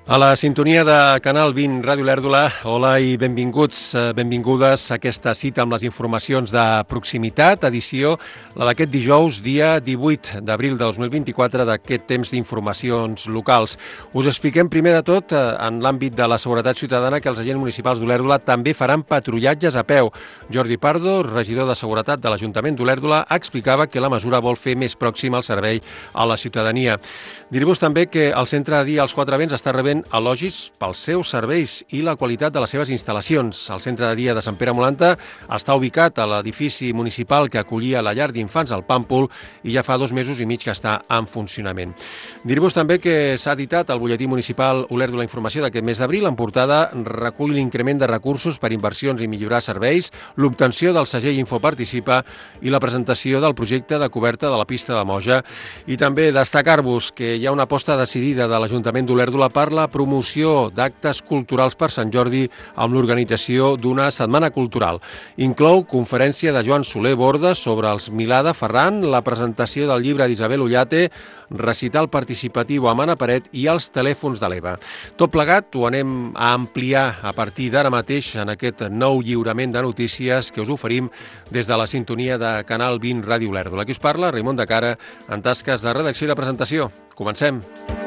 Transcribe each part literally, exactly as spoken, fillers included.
A la sintonia de Canal vint Ràdio Lèrdula, hola i benvinguts, benvingudes a aquesta cita amb les informacions de proximitat, edició, la d'aquest dijous, dia divuit d'abril de dos mil vint-i-quatre, d'aquest temps d'informacions locals. Us expliquem primer de tot, en l'àmbit de la seguretat ciutadana, que els agents municipals d'Olèrdola també faran patrullatges a peu. Jordi Pardo, regidor de Seguretat de l'Ajuntament d'Olèrdola, explicava que la mesura vol fer més pròxim el servei a la ciutadania. Dir-vos també que el Centre de Dia als Quatre Vents està rebent elogis pels seus serveis i la qualitat de les seves instal·lacions. El Centre de Dia de Sant Pere Molanta està ubicat a l'edifici municipal que acollia la llar d'infants al Pàmpol i ja fa dos mesos i mig que està en funcionament. Dir-vos també que s'ha editat el butlletí municipal Olèrdola Informació d'aquest mes d'abril. En portada recull l'increment de recursos per inversions i millorar serveis, l'obtenció del segell Infoparticipa i la presentació del projecte de coberta de la pista de Moja. I també destacar-vos que hi ha una aposta decidida de l'Ajuntament d'Olèrdola per la promoció d'actes culturals per Sant Jordi amb l'organització d'una setmana cultural. Inclou conferència de Joan Soler Borda sobre els Milà de Ferran, la presentació del llibre d'Isabel Ullate, recital participatiu amb Anna Paret i els telèfons de l'Eva. Tot plegat ho anem a ampliar a partir d'ara mateix en aquest nou lliurament de notícies que us oferim des de la sintonia de Canal vint Ràdio Lèrdula. Aquí us parla Raimon de Cara en tasques de redacció i de presentació. Comencem.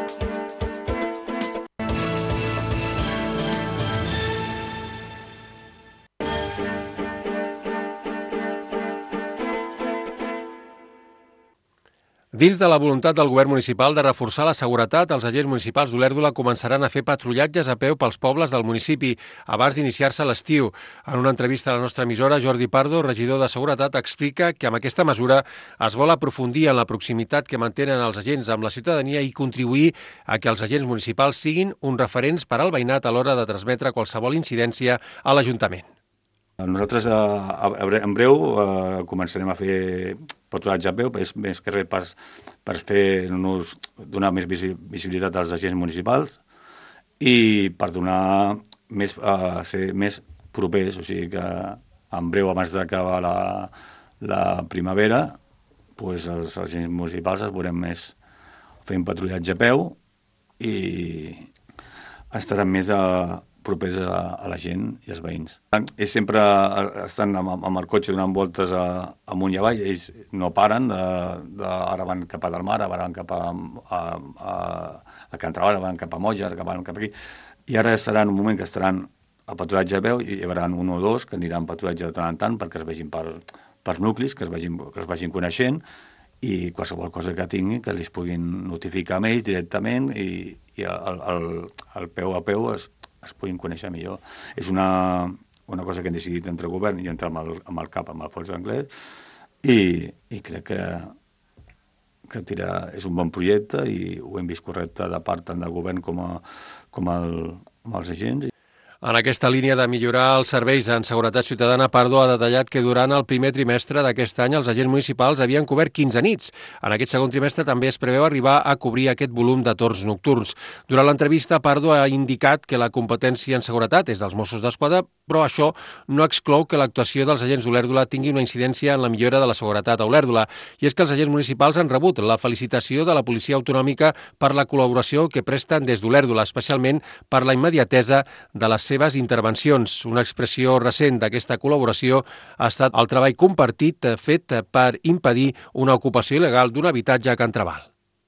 Dins de la voluntat del govern municipal de reforçar la seguretat, els agents municipals d'Olèrdola començaran a fer patrullatges a peu pels pobles del municipi abans d'iniciar-se l'estiu. En una entrevista a la nostra emissora, Jordi Pardo, regidor de Seguretat, explica que amb aquesta mesura es vol aprofundir en la proximitat que mantenen els agents amb la ciutadania i contribuir a que els agents municipals siguin uns referents per al veïnat a l'hora de transmetre qualsevol incidència a l'Ajuntament. Nosaltres en breu eh, començarem a fer patrullatge a peu, és més que res per, per fer nos, donar més visibilitat als agents municipals i per donar més, eh, ser més propers, o sigui que en breu, abans d'acabar la, la primavera, pues els agents municipals es veurem més fent patrullatge a peu i estaran més a propers a, a la gent i als veïns. Ells sempre estan amb, amb el cotxe donant voltes a, amunt i avall, ells no paren, de, de, ara van cap a Delmar, ara van cap a, a, a, a Can Trabal, ara van cap a Moja, ara van cap aquí, i ara estaran un moment que estaran a patrullatge a peu i hi haurà un o dos que aniran a patrullatge de tant en tant perquè es vegin per, per nuclis, que es, vegin, que es vagin coneixent i qualsevol cosa que tinguin que els puguin notificar a ells directament i, i el, el, el peu a peu es es puguin conèixer millor. És una, una cosa que hem decidit entre el govern i entre amb el, amb el CAP, amb el Fons Anglès, i, i crec que, que tira, és un bon projecte i ho hem vist correcte de part tant del govern com, a, com el, amb els agents. En aquesta línia de millorar els serveis en seguretat ciutadana, Pardo ha detallat que durant el primer trimestre d'aquest any els agents municipals havien cobert quinze nits. En aquest segon trimestre també es preveu arribar a cobrir aquest volum de torns nocturns. Durant l'entrevista, Pardo ha indicat que la competència en seguretat és dels Mossos d'Esquadra, però això no exclou que l'actuació dels agents d'Olèrdola tingui una incidència en la millora de la seguretat a Olèrdola. I és que els agents municipals han rebut la felicitació de la Policia Autonòmica per la col·laboració que presten des d'Olèrdola, especialment per la immediatesa de les seves intervencions. Una expressió recent d'aquesta col·laboració ha estat el treball compartit fet per impedir una ocupació il·legal d'un habitatge a Can Trabal.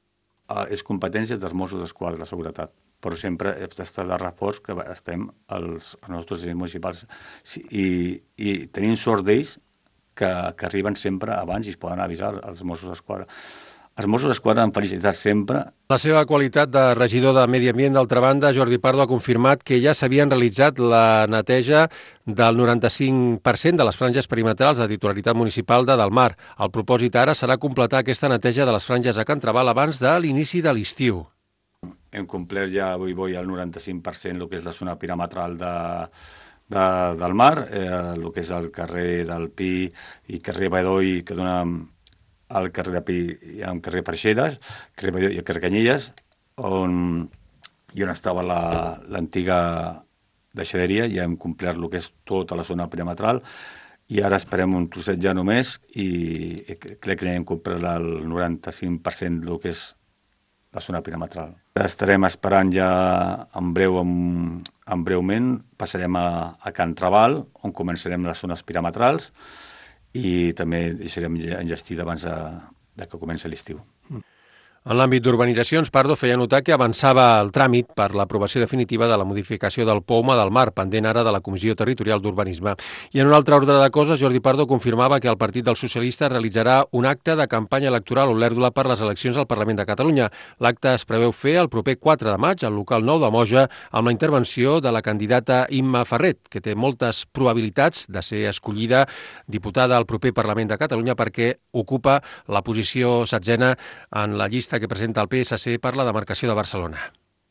És competència dels Mossos d'Esquadra, la seguretat, però sempre està de reforç que estem els, els nostres agents municipals i, i tenint sort d'ells que, que arriben sempre abans i es poden avisar als Mossos d'Esquadra. Els Mossos d'Esquadra han felicitat sempre. La seva qualitat de regidor de Medi Ambient, d'altra banda, Jordi Pardo ha confirmat que ja s'havien realitzat la neteja del noranta-cinc per cent de les franges perimetrals de titularitat municipal de Delmar. El propòsit ara serà completar aquesta neteja de les franges a Can Trabal abans de l'inici de l'estiu. Hem complert ja avui avui el noranta-cinc per cent el que és la zona perimetral de, de, del mar, eh, el que és el carrer del Pi i carrer Badoi, que dona al carrer de Pi i al carrer Freixedes, carrer Badoi i el carrer Canyelles, on, i on estava l'antiga la, deixaderia, ja hem complert el que és tota la zona perimetral, i ara esperem un trosset ja només, i crec que hem complert el noranta-cinc per cent del que és la zona perimetral. Estarem esperant ja en breu, en, en breument, passarem a, a Can Trabal, on començarem les zones perimetrals, i també deixarem enllestida abans de, de que comenci l'estiu. En l'àmbit d'urbanitzacions, Pardo feia notar que avançava el tràmit per l'aprovació definitiva de la modificació del Pouma del Mar, pendent ara de la Comissió Territorial d'Urbanisme. I en un altre ordre de coses, Jordi Pardo confirmava que el Partit dels Socialistes realitzarà un acte de campanya electoral a Olèrdola per les eleccions al Parlament de Catalunya. L'acte es preveu fer el proper quatre de maig al local nou de Moja amb la intervenció de la candidata Imma Ferret, que té moltes probabilitats de ser escollida diputada al proper Parlament de Catalunya perquè ocupa la posició setzena en la llista que presenta el P S C per la demarcació de Barcelona.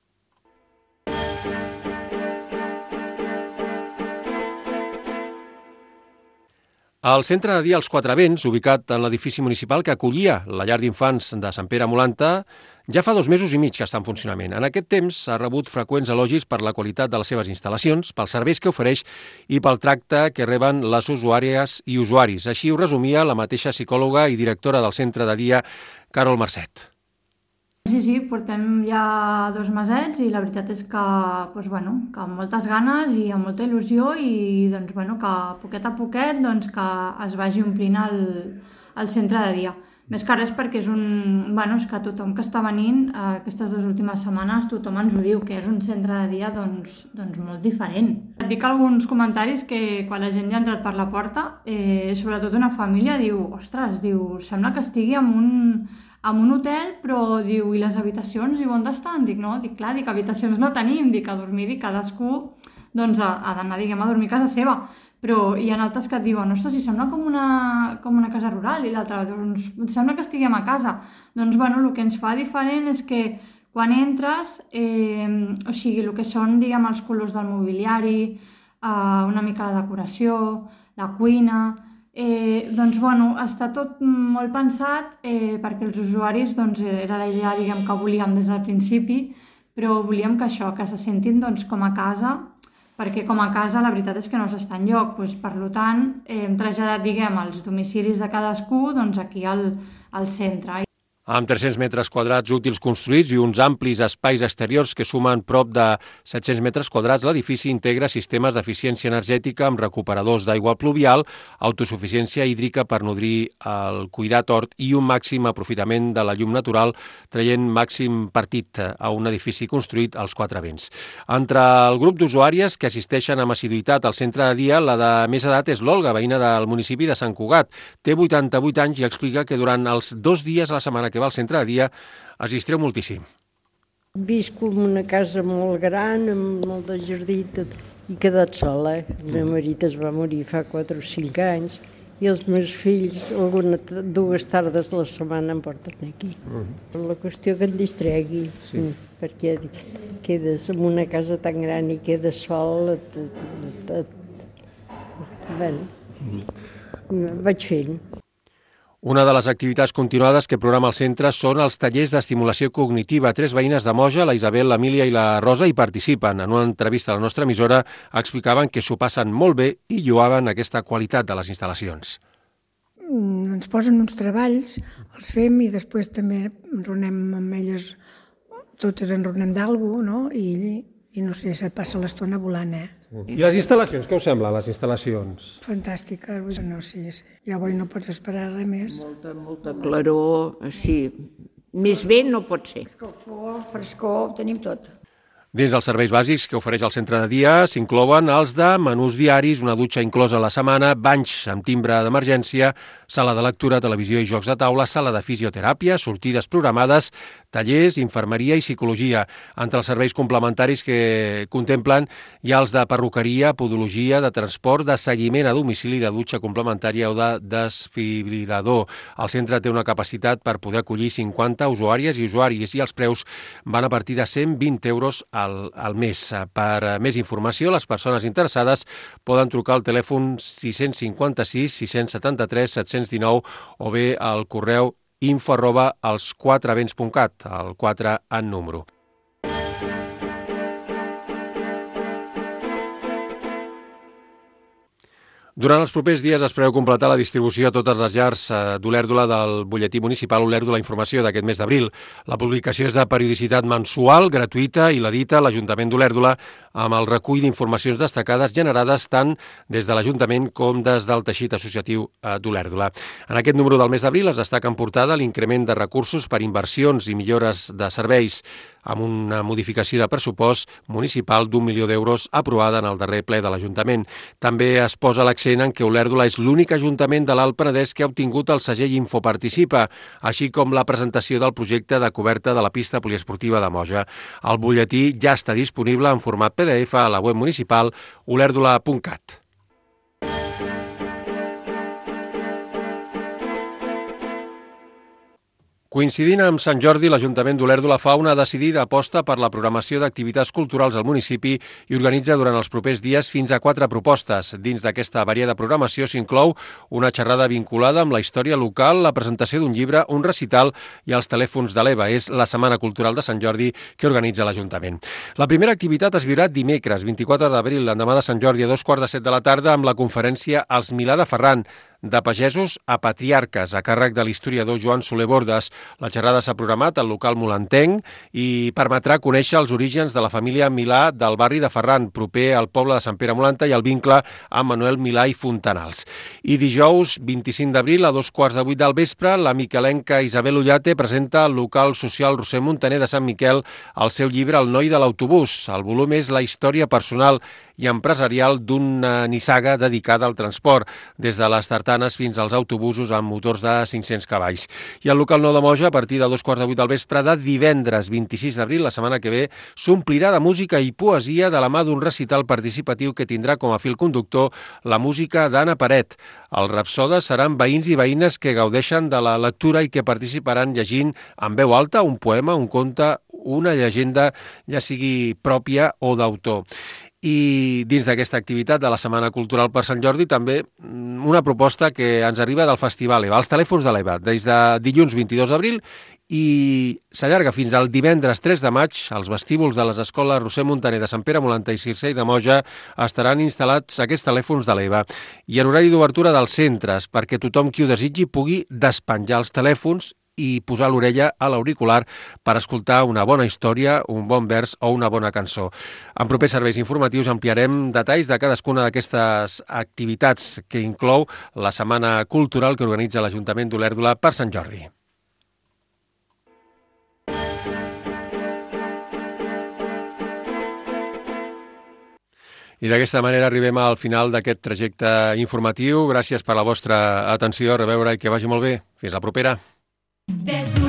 El centre de dia Els Quatre Vents, ubicat en l'edifici municipal que acollia la llar d'infants de Sant Pere Molanta, ja fa dos mesos i mig que està en funcionament. En aquest temps ha rebut freqüents elogis per la qualitat de les seves instal·lacions, pels serveis que ofereix i pel tracte que reben les usuàries i usuaris. Així ho resumia la mateixa psicòloga i directora del centre de dia, Carol Marcet. Sí, sí, portem ja dos mesets i la veritat és que, doncs, bueno, que amb moltes ganes i amb molta il·lusió i doncs, bueno, que poquet a poquet doncs, que es vagi omplint el, el centre de dia. Més que res perquè és un... Bueno, és que tothom que està venint eh, aquestes dues últimes setmanes, tothom ens ho diu, que és un centre de dia doncs, doncs molt diferent. Et dic alguns comentaris que quan la gent ja ha entrat per la porta, eh, sobretot una família, diu, ostres, diu, sembla que estigui en un, en un hotel, però diu, i les habitacions, diu, on estan? Dic, no, dic, clar, dic, habitacions no tenim, dic, a dormir, dic, cadascú doncs, ha, ha d'anar, diguem, a dormir a casa seva. Però hi ha altres que et diuen, ostres, si sembla com una, com una casa rural, i l'altre, doncs, sembla que estiguem a casa. Doncs, bueno, el que ens fa diferent és que quan entres, eh, o sigui, el que són, diguem, els colors del mobiliari, eh, una mica la decoració, la cuina, eh, doncs, bueno, està tot molt pensat eh, perquè els usuaris, doncs, era la idea, diguem, que volíem des del principi, però volíem que això, que se sentin, doncs, com a casa, perquè com a casa la veritat és que no s'està enlloc. Doncs, per tant, hem traslladat, diguem, els domicilis de cadascú doncs, aquí al, al centre. Amb tres-cents metres quadrats útils construïts i uns amplis espais exteriors que sumen prop de set-cents metres quadrats, l'edifici integra sistemes d'eficiència energètica amb recuperadors d'aigua pluvial, autosuficiència hídrica per nodrir el cuidat hort i un màxim aprofitament de la llum natural, traient màxim partit a un edifici construït als Quatre Vents. Entre el grup d'usuàries que assisteixen amb assiduïtat al centre de dia, la de més edat és l'Olga, veïna del municipi de Sant Cugat. Té vuitanta-vuit anys i explica que durant els dos dies a la setmana que va al centre de dia es distreu moltíssim. Visco en una casa molt gran, amb molt de jardí, tot, i he quedat sola. El meu marit es va morir fa quatre o cinc anys i els meus fills alguna, dues tardes a la setmana em porten aquí. Uh-huh. La qüestió que et distregui, sí. Perquè quedes en una casa tan gran i quedes sol. Et, et, et, et, bueno, uh-huh. Vaig fent. Una de les activitats continuades que programa el centre són els tallers d'estimulació cognitiva. Tres veïnes de Moja, la Isabel, l'Emília i la Rosa, hi participen. En una entrevista a la nostra emissora explicaven que s'ho passen molt bé i lloaven aquesta qualitat de les instal·lacions. Ens posen uns treballs, els fem i després també enronem amb elles, totes enronem d'algú, no? I, i no sé, se't passa l'estona volant, eh? I les instal·lacions, què us sembla, les instal·lacions? Fantàstica, no, sí, sí. Ja avui no pots esperar res més. Molta, molta claror, sí. Més bé no pot ser. Escalfor, frescor, tenim tot. Dins dels serveis bàsics que ofereix el centre de dia s'inclouen els de menús diaris, una dutxa inclosa a la setmana, banys amb timbre d'emergència, sala de lectura, televisió i jocs de taula, sala de fisioteràpia, sortides programades, tallers, infermeria i psicologia. Entre els serveis complementaris que contemplen hi ha els de perruqueria, podologia, de transport, de seguiment a domicili, de dutxa complementària o de desfibrilador. El centre té una capacitat per poder acollir cinquanta usuàries i usuaris i els preus van a partir de cent vint euros al, al mes. Per més informació, les persones interessades poden trucar al telèfon sis cinquanta-sis sis setanta-tres set cents dinou o bé al correu info arroba els quatre vents punt cat, el quatre en número. Durant els propers dies es preveu completar la distribució a totes les llars d'Olèrdola del butlletí municipal Olèrdola Informació d'aquest mes d'abril. La publicació és de periodicitat mensual, gratuïta, i l'edita l'Ajuntament d'Olèrdola amb el recull d'informacions destacades generades tant des de l'Ajuntament com des del teixit associatiu d'Olèrdola. En aquest número del mes d'abril es destaca en portada l'increment de recursos per inversions i millores de serveis, amb una modificació de pressupost municipal d'un milió d'euros aprovada en el darrer ple de l'Ajuntament. També es posa l'accent en què Olèrdola és l'únic ajuntament de l'Alt Penedès que ha obtingut el segell Infoparticipa, així com la presentació del projecte de coberta de la pista poliesportiva de Moja. El butlletí ja està disponible en format P D F a la web municipal olèrdola punt cat. Coincidint amb Sant Jordi, l'Ajuntament d'Olèrdola fa una decidida aposta per la programació d'activitats culturals al municipi i organitza durant els propers dies fins a quatre propostes. Dins d'aquesta variada programació s'inclou una xerrada vinculada amb la història local, la presentació d'un llibre, un recital i els telèfons de l'E V A. És la Setmana Cultural de Sant Jordi que organitza l'Ajuntament. La primera activitat es viurà dimecres, vint-i-quatre d'abril, l'endemà de Sant Jordi, a dos quarts de set de la tarda, amb la conferència Els Milà de Ferran, de pagesos a patriarques, a càrrec de l'historiador Joan Soler Bordes. La xerrada s'ha programat al local molantenc i permetrà conèixer els orígens de la família Milà del barri de Ferran, proper al poble de Sant Pere Molanta, i el vincle amb Manuel Milà i Fontanals. I dijous, vint-i-cinc d'abril, a dos quarts de vuit del vespre, la miquelenca Isabel Ullate presenta al local social Roser Montaner de Sant Miquel el seu llibre El noi de l'autobús. El volum és la història personal i empresarial d'una nissaga dedicada al transport, des de les tartanes fins als autobusos amb motors de cinc-cents cavalls. I el local nou de Moja, a partir de dos quarts de vuit del vespre de divendres vint-i-sis d'abril, la setmana que ve, s'omplirà de música i poesia de la mà d'un recital participatiu que tindrà com a fil conductor la música d'Anna Paret. Els rapsodes seran veïns i veïnes que gaudeixen de la lectura i que participaran llegint en veu alta un poema, un conte, una llegenda, ja sigui pròpia o d'autor. I dins d'aquesta activitat de la Setmana Cultural per Sant Jordi també una proposta que ens arriba del Festival E V A, els telèfons de l'E V A, des de dilluns vint-i-dos d'abril i s'allarga fins al divendres tres de maig. Els vestíbuls de les escoles Roser Montaner de Sant Pere Molanta i Circell de Moja estaran instal·lats aquests telèfons de l'E V A i en horari d'obertura dels centres perquè tothom qui ho desitgi pugui despenjar els telèfons i posar l'orella a l'auricular per escoltar una bona història, un bon vers o una bona cançó. En propers serveis informatius ampliarem detalls de cadascuna d'aquestes activitats que inclou la Setmana Cultural que organitza l'Ajuntament d'Olèrdola per Sant Jordi. I d'aquesta manera arribem al final d'aquest trajecte informatiu. Gràcies per la vostra atenció, a reveure i que vagi molt bé. Fins la propera. Des